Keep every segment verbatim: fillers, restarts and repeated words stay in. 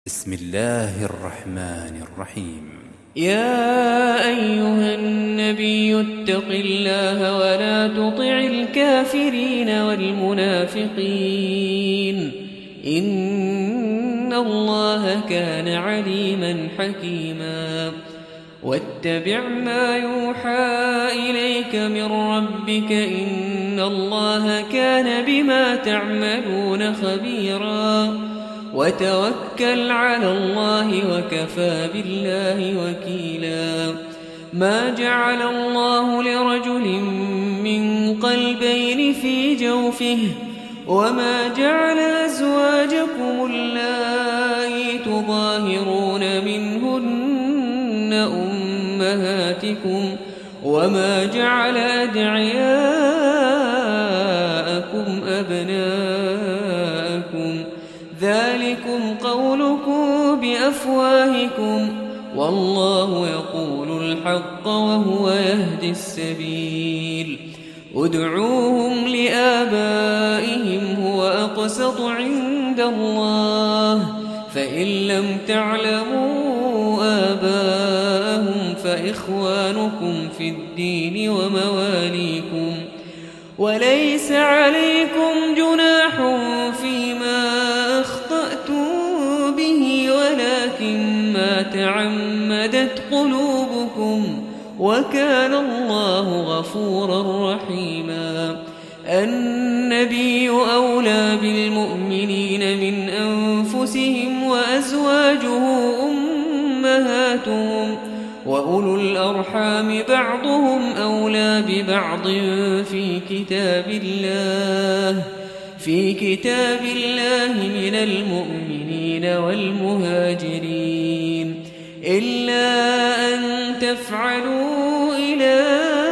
بسم الله الرحمن الرحيم. يا أيها النبي اتق الله ولا تطع الكافرين والمنافقين إن الله كان عليما حكيما. واتبع ما يوحى إليك من ربك إن الله كان بما تعملون خبيرا. وتوكل على الله وكفى بالله وكيلا. ما جعل الله لرجل من قلبين في جوفه وما جعل أزواجكم اللائي تظاهرون منهن أمهاتكم وما جعل أدعياءكم أبناءكم ذلكم قولكم بأفواهكم والله يقول الحق وهو يهدي السبيل. ادعوهم لآبائهم هو أقسط عند الله فإن لم تعلموا آباءهم فإخوانكم في الدين ومواليكم وليس عليكم جناح فيما أخطأتم به ولكن ما تعمدت قلوبكم وكان الله غفورا رحيما. النبي أولى بالمؤمنين من أنفسهم وأزواجه أمهاتهم وأولو الأرحام بعضهم أولى ببعض في كتاب الله في كتاب الله من المؤمنين والمهاجرين إلا أن تفعلوا إلى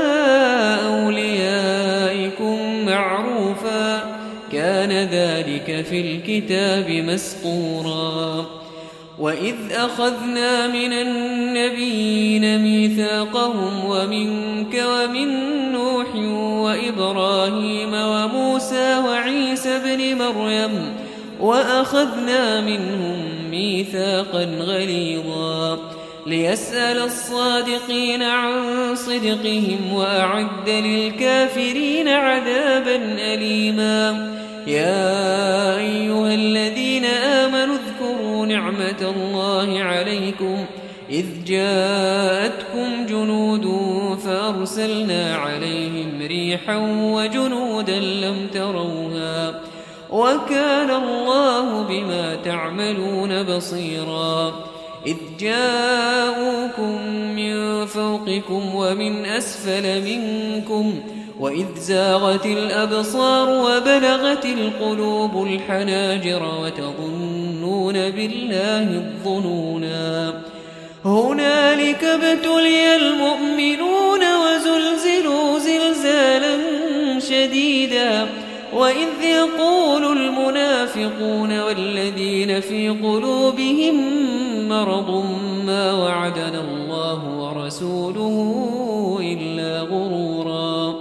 أوليائكم معروفا كان ذلك في الكتاب مسطورا. وإذ أخذنا من النبيين ميثاقهم ومنك ومن نوح وإبراهيم وموسى وعيسى بن مريم وأخذنا منهم ميثاقا غليظا ليسأل الصادقين عن صدقهم وأعد للكافرين عذابا أليما. يا أيها الذين آمنوا اذكروا نعمة الله عليكم إذ جاءتكم جنود فأرسلنا عليهم ريحا وجنودا لم تروها وكان الله بما تعملون بصيرا. إذ جاءوكم من فوقكم ومن أسفل منكم وإذ زاغت الأبصار وبلغت القلوب الحناجر وتظنون بالله الظنونا. هنالك ابتلي المؤمنون وزلزلوا زلزالا شديدا. وإذ يقول المنافقون والذين في قلوبهم مرض ما وعدنا الله ورسوله إلا غرورا.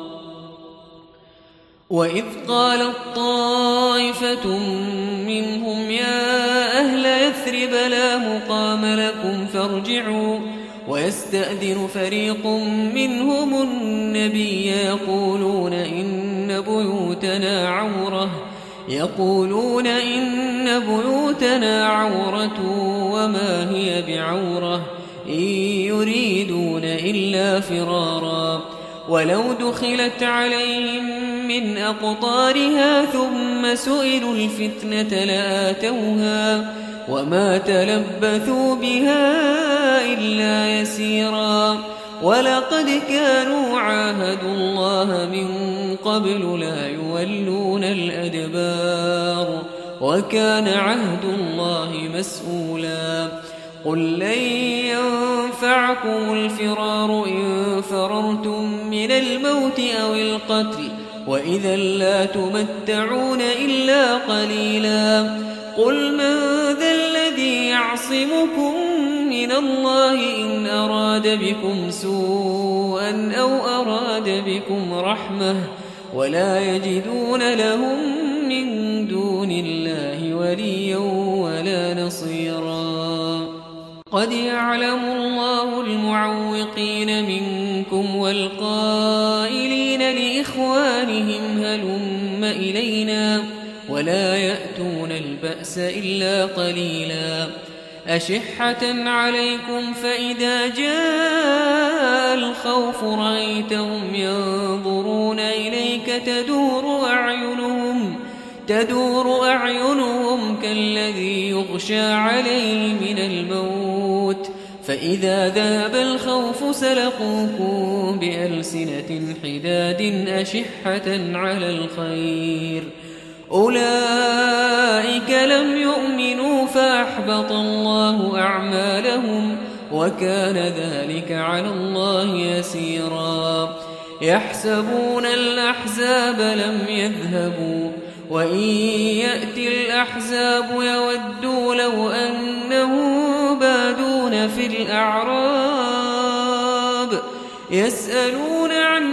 وإذ قالت طائفة منهم يا أهل يثرب لا مقام لكم فارجعوا ويستأذن فريق منهم النبي يقولون إن بيوتنا عورة يقولون إن بيوتنا عورة وما هي بعورة إن يريدون إلا فرارا. ولو دخلت عليهم من أقطارها ثم سئلوا الفتنة لآتوها وما تلبثوا بها إلا يسيرا. ولقد كانوا عاهدوا الله من قبل لا يولون الأدبار وكان عهد الله مسؤولا. قل لن ينفعكم الفرار إن فررتم من الموت أو القتل وإذا لا تمتعون إلا قليلا. قل من ذا الذي يعصمكم من الله إن أراد بكم سوءا أو أراد بكم رحمة ولا يجدون لهم من دون الله وليا ولا نصيرا. يسيرا. قد يعلم الله المعوقين منكم والقائلين لإخوانهم هلم إلينا ولا يأتون البأس إلا قليلا. أشحة عليكم فإذا جاء الخوف رأيتهم ينظرون إليك تدور أعينهم تدور أعينهم كالذي يغشى عليه من الموت فإذا ذهب الخوف سلقوكم بألسنة حداد أشحة على الخير أولئك لم يؤمنوا فأحبط الله أعمالهم وكان ذلك على الله يسيرا. يحسبون الأحزاب لم يذهبوا وإن يأتي الأحزاب يودوا لو أنهم بادون في الأعراب يسألون عن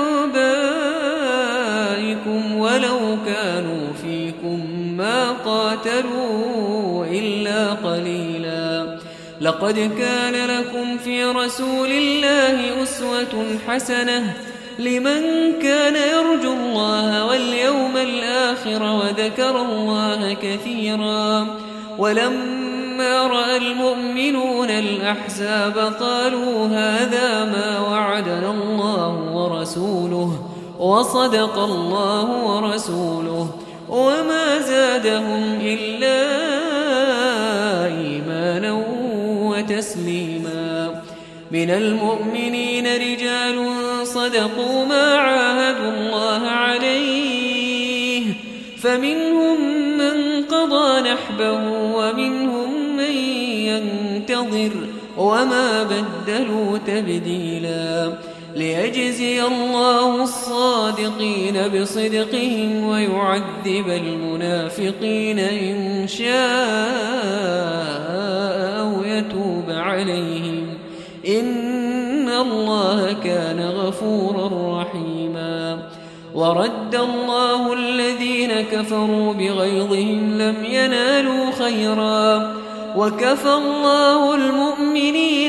أنبائكم ولو كانوا فيكم ما قاتلوا إلا قليلا. لقد كان لكم في رسول الله أسوة حسنة لمن كان يرجو الله واليوم الآخر وذكر الله كثيرا. ولما رأى المؤمنون الأحزاب قالوا هذا ما وعدنا الله ورسوله وصدق الله ورسوله وما زادهم إلا إيمانا وتسليما. من المؤمنين رجال صدقوا ما عاهدوا الله عليه فمنهم من قضى نحبه ومنهم من ينتظر وما بدلوا تبديلا. ليجزي الله الصادقين بصدقهم ويعذب المنافقين إن شاء أو يتوب عليهم إن الله كان غفورا رحيما. ورد الله الذين كفروا بغيظهم لم ينالوا خيرا وكفى الله المؤمنين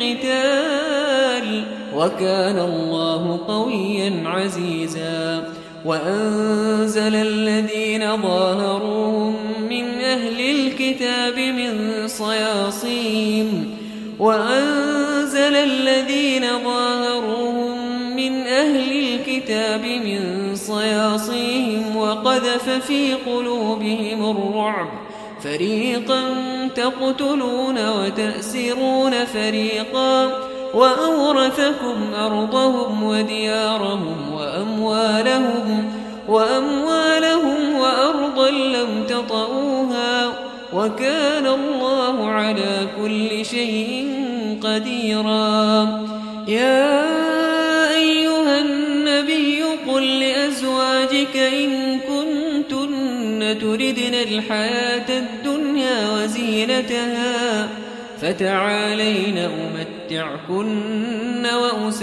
القتال وكان الله قويا عزيزا. وأنزل الذين ظاهروهم من أهل الكتاب من صياصيهم وأنزل الذين ظاهروهم من أهل الكتاب من صياصيهم وقذف في قلوبهم الرعب فريقا تقتلون وتأسرون فريقا وأورثكم أرضهم وديارهم وأموالهم وأموالهم وأرضا لم تطئوها وكان الله على كل شيء قديرا. يا أيها النبي قل لأزواجك إن كنتن تردن الحياة الدنيا وزينتها فتعالين أمتعكن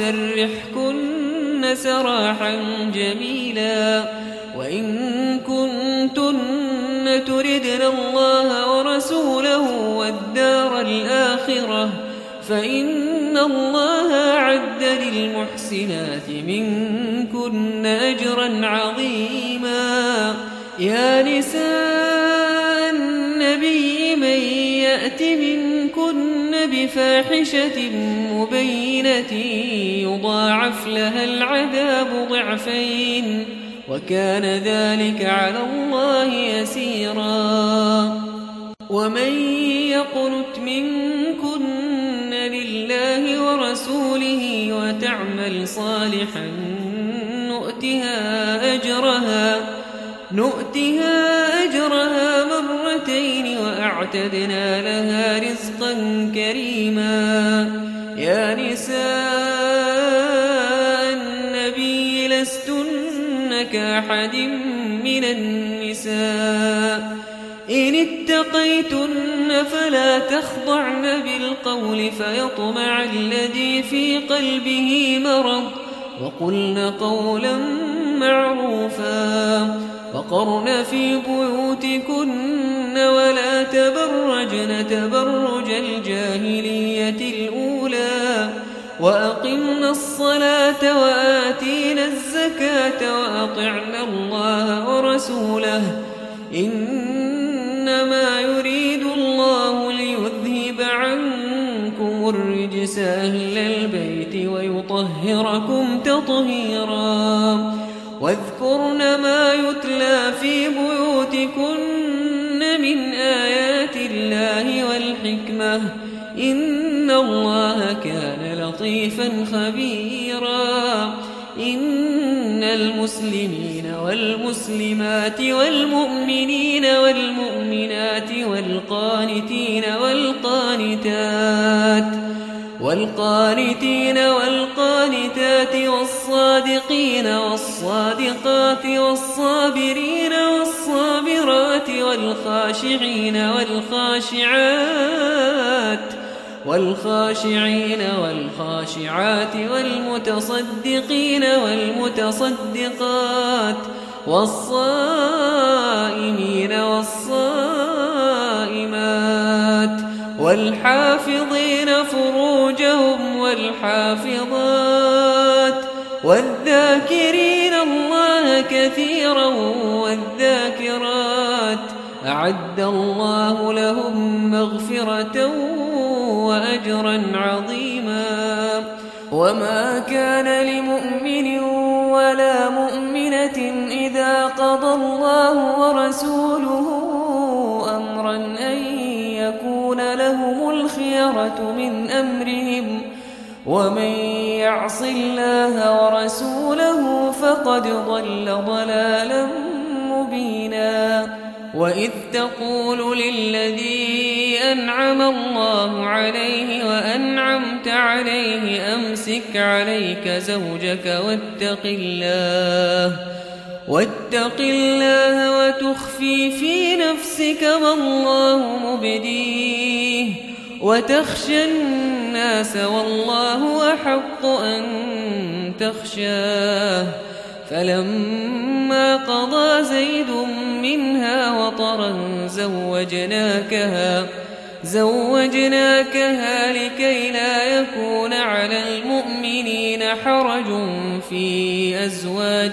وأسرحكن سراحا جميلا. وإن كنتن تردن الله ورسوله والدار الآخرة فإن الله أعد للمحسنات منكن أجرا عظيما. يا نساء النبي من يأت منكن بفاحشة مبينة يضاعف لها العذاب ضعفين وكان ذلك على الله يسيرا. ومن يقنت منكن لله ورسوله وتعمل صالحا نؤتها أجرها نؤتها أجرها مرتين وأعتدنا لها رزقا كريما. يا نساء النبي لستن كأحد من النساء إن اتقيتن فلا تخضعن بالقول فيطمع الذي في قلبه مرض وقلن قولا معروفا وقرن في بيوتكن ولا تبرجن تبرج الجاهلية الأولى وأقمنا الصلاة وآتينا الزكاة وأطعنا الله ورسوله إنما يريد الله ليذهب عنكم الرجس أهل البيت ويطهركم تطهيرا واذكرن ما يتلى في بيوتكن من آيات الله والحكمة إن الله كان لطيفا خبيرا إن المسلمين والمسلمات والمؤمنين والمؤمنات والقانتين والقانتات والقانتين والقانتات والصادقين والصادقات والصابرين والصابرات والخاشعين والخاشعات والخاشعين والخاشعات والمتصدقين والمتصدقات والصائمين والصائمات والحافظين فروجهم والحافظات والذاكرين الله كثيرا والذاكرات أعد الله لهم مغفرة وأجرا عظيما وما كان لمؤمن ولا مؤمنة إذا قضى الله ورسوله أمرا أن يكون لهم الخيرة من أمرهم ومن يعص الله ورسوله فقد ضل ضلالا مبينا وإذ تقول للذي أنعم الله عليه وأنعمت عليه أمسك عليك زوجك واتق الله واتق الله وتخفي في نفسك والله مبديه وتخشى الناس والله أحق أن تخشاه فلما قضى زيد منها وطرا زوجناكها زوجناكها لكي لا يكون على المؤمنين حرج في أزواج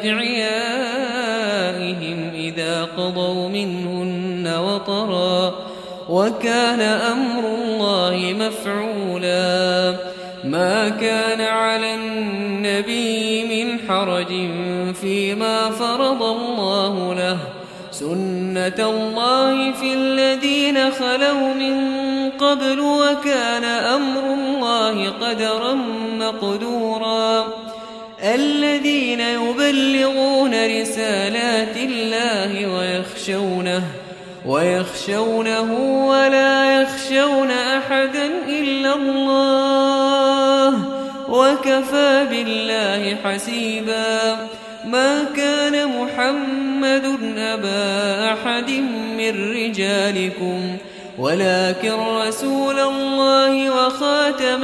أدعيائهم إذا قضوا منهن وطرا وكان أمر الله مفعولا ما كان على النبي من حرج فيما فرض الله له سنة الله في الذين خلوا من قبل وكان أمر الله قدرا مقدورا الذين يبلغون رسالات الله ويخشونه ويخشونه ولا يخشون أحدا إلا الله وكفى بالله حسيبا ما كان محمد أبا أحد من رجالكم ولكن رسول الله وخاتم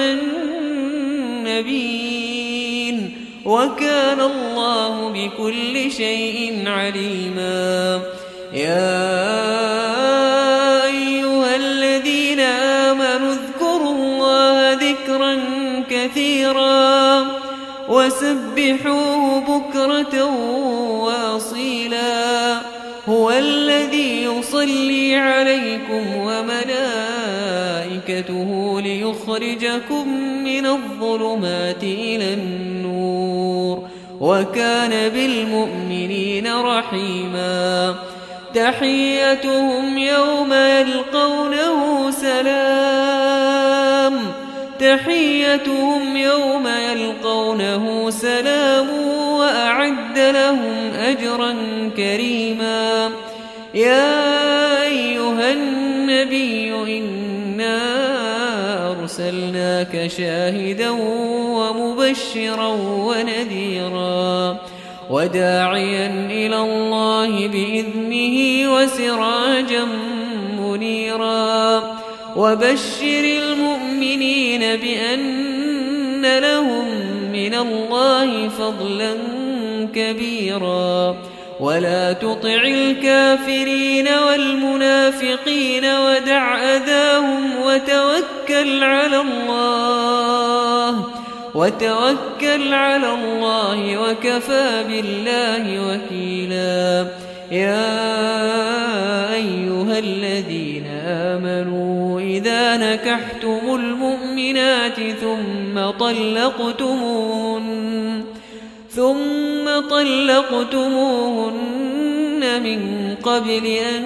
النبيين وكان الله بكل شيء عليما يا أيها الذين آمنوا اذكروا الله ذكرا كثيرا وسبحوه بكرة وأصيلا هو الذي يصلي عليكم وملائكته ليخرجكم من الظلمات إلى النور وكان بالمؤمنين رحيما تحيتهم يوم يلقونه سلام تحيتهم يوم يلقونه سلام وأعد لهم أجرا كريما يا أيها النبي إنا أرسلناك شاهدا ومبشرا ونذيرا وداعيا إلى الله بإذنه وسراجا منيرا وبشر المؤمنين بأن لهم من الله فضلا كبيرا ولا تطع الكافرين والمنافقين ودع أذاهم وتوكل على الله وتوكل على الله وكفى بالله وكيلا. يا أيها الذين آمنوا إذا نكحتم المؤمنات ثم طلقتموهن ثم طلقتموهن من قبل أن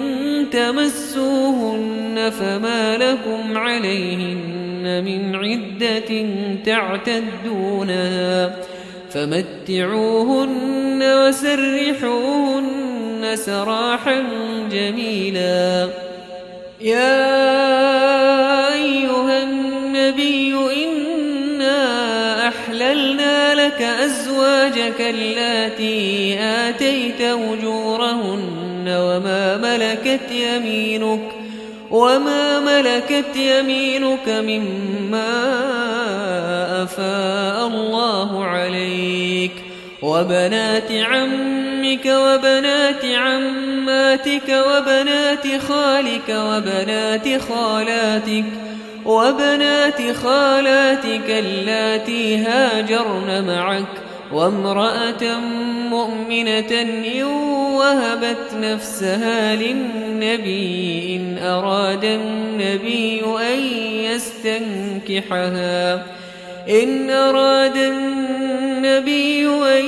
تمسوهن فما لكم عليهن من عدة تعتدونها فمتعوهن وسرحوهن سراحا جميلا. يا أيها النبي إنا أحللنا لك أزواجك اللاتي آتيت أجورهن وما ملكت يمينك وما ملكت يمينك مما أفاء الله عليك وبنات عمك وبنات عماتك وبنات خالك وبنات خالاتك وبنات خالاتك اللاتي هاجرن معك وامرأة مؤمنة إن وهبت نفسها للنبي إن أراد النبي أن يستنكحها إن أراد النبي أن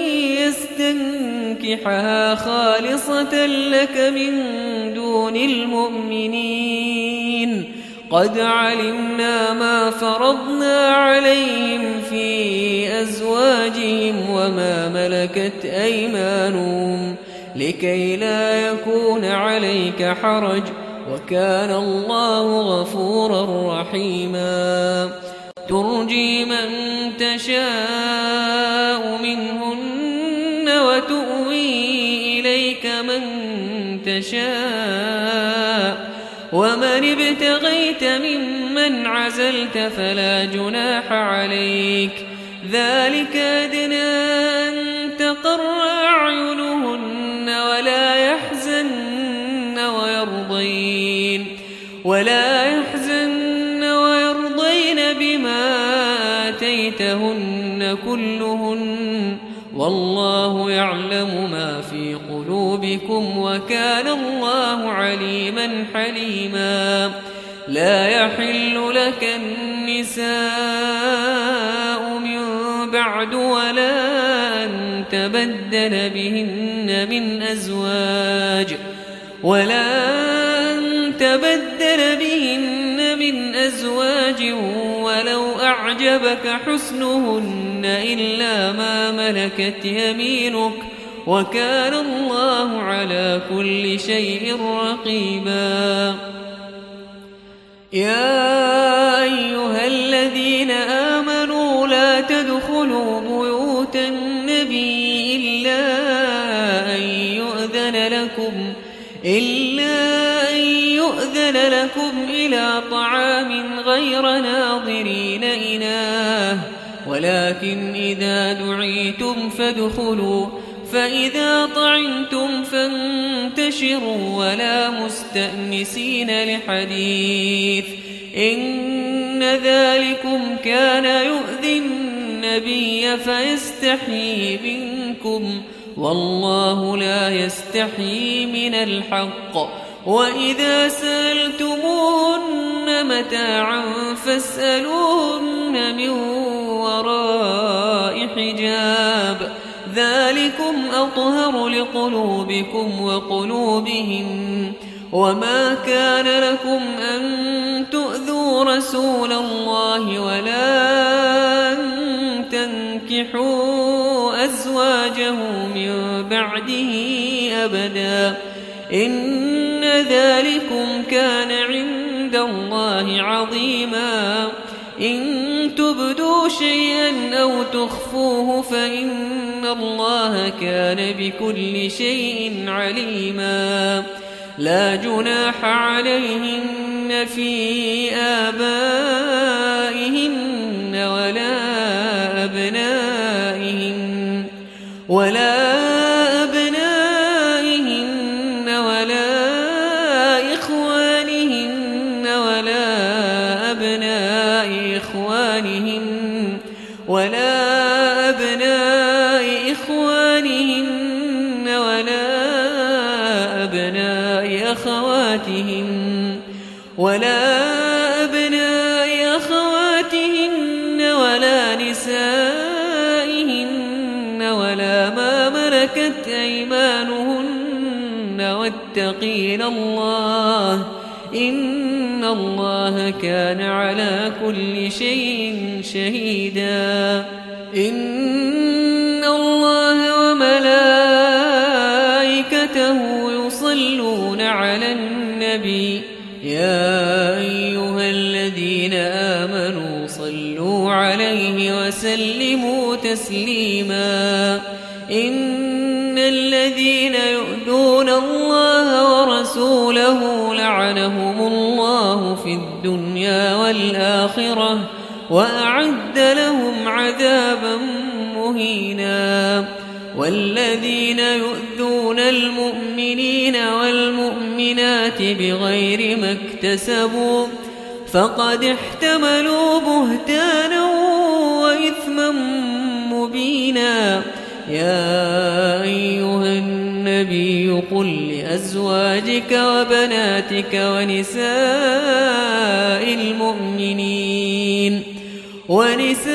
يستنكحها خالصة لك من دون المؤمنين. قد علمنا ما فرضنا عليهم في أزواجهم وما ملكت أيمانهم لكي لا يكون عليك حرج وكان الله غفورا رحيما. ترجي من تشاء منهن وتؤوي إليك من تشاء ومن ابتغيت ممن عزلت فلا جناح عليك ذلك أدنى أن تقر أعينهن ولا يحزن ويرضين ولا يحزن ويرضين بما آتيتهن كلهن والله يعلم ما في قلوبكم وكان الله عليما حليما. لا يحل لك النساء من بعد ولا أن تبدل بهن من أزواج ولا أن تبدل بهن من أزواج ولو أعجبك حسنهن إلا ما ملكت يمينك وكان الله على كل شيء رقيبا. يا أيها الذين آمنوا لا تدخلوا بيوت النبي إلا أن يؤذن لكم إلا أن يؤذن لكم إلى طعام غير ناظرين إناه ولكن إذا دعيتم فادخلوا فإذا طعمتم فانتشروا ولا مستأنسين لحديث إن ذلكم كان يؤذي النبي فيستحيي منكم والله لا يستحيي من الحق. وإذا سألتموهن متاعا فاسألوهن من وراء حجاب ذلكم أطهر لقلوبكم وقلوبهم. وما كان لكم أن تؤذوا رسول الله ولا أن تنكحوا أزواجه من بعده أبدا إن ذلكم كان عند الله عظيما. إن تبدوا شيئا أو تخفوه فإن الله كان بكل شيء عليما. لا جناح عليهن في آبائهن ولا أبنائهن ولا أبنائهن أبناء إخوانهن ولا أبناء إخوانهن ولا أبناء أخواتهن ولا أبناء أخواتهن ولا نسائهن ولا ما ملكت أيمانهن واتقين الله إن الله كان على كل شيء شهيدا إن الله وملائكته يصلون على النبي يا أيها الذين آمنوا صلوا عليه وسلموا تسليما إن الذين يؤذون الله ورسوله لعنهم الله في الدنيا والآخرة وأعد لهم عذابا مهينا والذين يؤذون المؤمنين والمؤمنات بغير ما اكتسبوا فقد احتملوا بهتانا وإثما مبينا يا أيها النبي قل لأزواجك وبناتك ونساء المؤمنين ونساء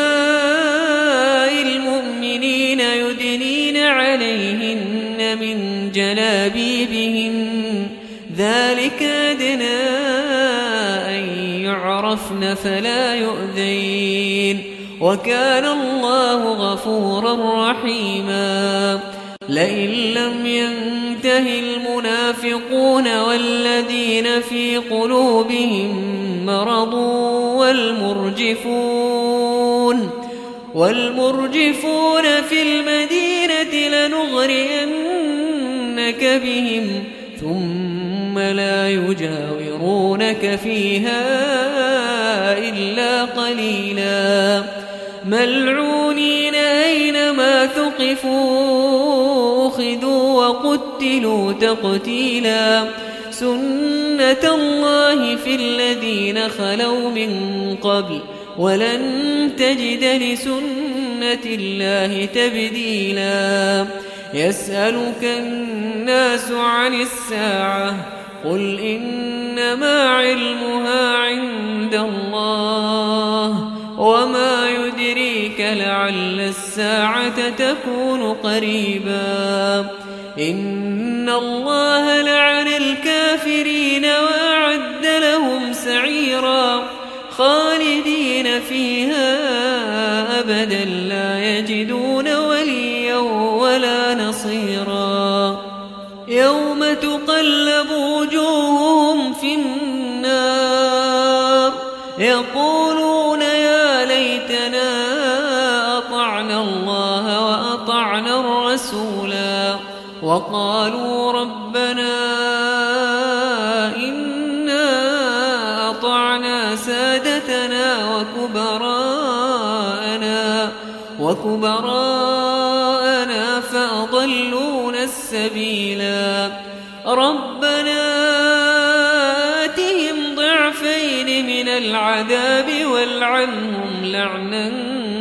المؤمنين يدنين عليهن من جلابيبهن ذلك أدنى أن يعرفن فلا يؤذين وكان الله غفورا رحيما لئن لم ينته المنافقون والذين في قلوبهم مرض والمرجفون والمرجفون في المدينة لنغرينك بهم ثم لا يجاورونك فيها إلا قليلا ملعونين أينما ثقفوا أخذوا وقتلوا تقتيلا سنة الله في الذين خلوا من قبل ولن تجد لسنة الله تبديلا يسألك الناس عن الساعة قل إنما علمها عند الله وما يدريك لعل الساعة تكون قريبا إن الله لعن الكافرين وأعد لهم سعيرا خالدين فيها أبدا لا يجدون وليا ولا نصيرا يوم تقلب وجوههم في النار يقولون يا ليتنا أطعنا الله وأطعنا الرسولا وقالوا ربنا إنا أطعنا سادتنا وكبراءنا وكبراءنا فأضلونا السبيلا ربنا آتهم ضعفين من العذاب والعنهم لعنا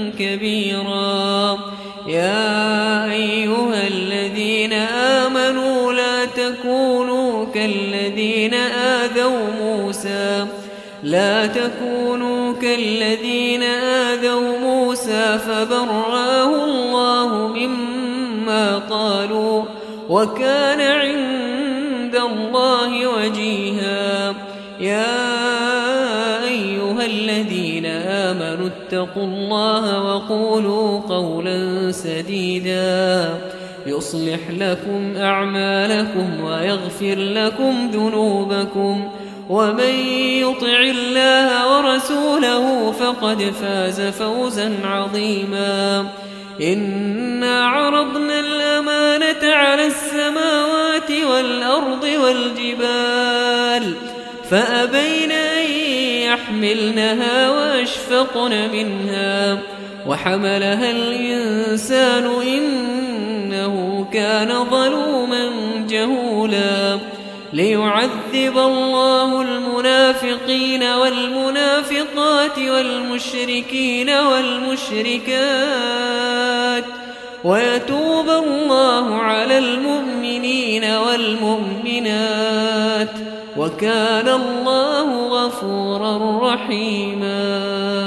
كبيرا يا أيها الذين آمنوا لا تكونوا كالذين آذوا موسى لا تكونوا كالذين آذوا موسى فبرأه الله مما قالوا وكان عند الله وجيها يا أيها الذين آمنوا اتقوا الله وقولوا قولا سديدا يصلح لكم أعمالكم ويغفر لكم ذنوبكم ومن يطع الله ورسوله فقد فاز فوزا عظيما إنا عرضنا الأمانة على السماوات والأرض والجبال فأبين أن يحملنها وأشفقن منها وحملها الإنسان إنه كان ظلوما جهولا ليعذب الله المنافقين والمنافقات والمشركين والمشركات ويتوب الله على المؤمنين والمؤمنات وكان الله غفورا رحيما.